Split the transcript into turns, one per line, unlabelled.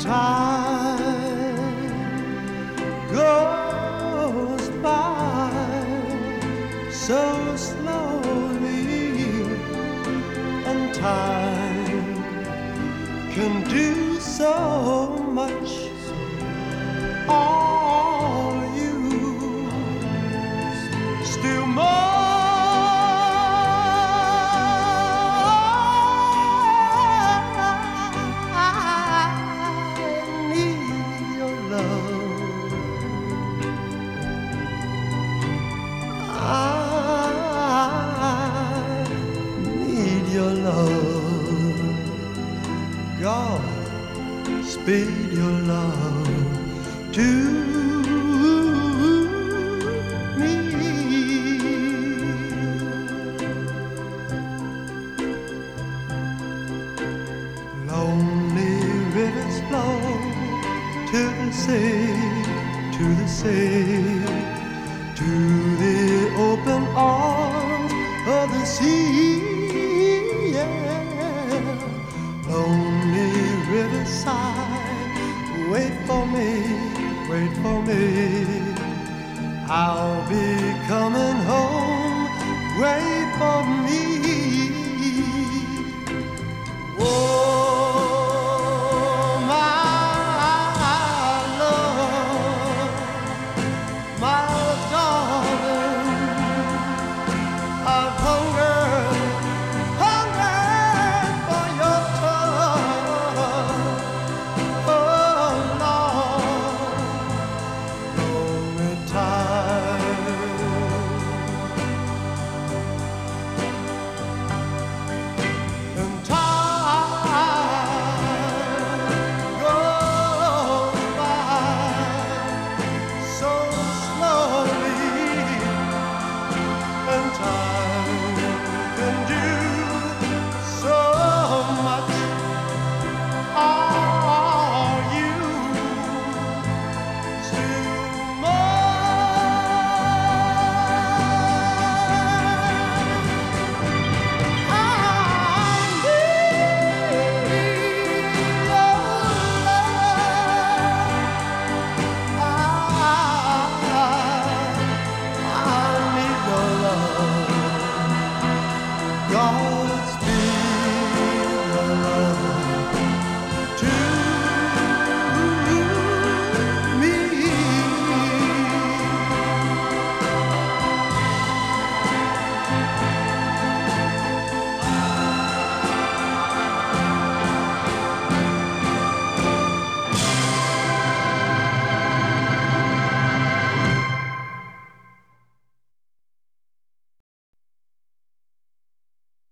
time goes by so slowly, and time can do so much. Are you still more? Your love, God, speed your love to me. Lonely rivers flow to the sea, to the sea, to the open arms of the sea. Lonely riverside, wait for me, wait for me. I'll be coming home, wait for me.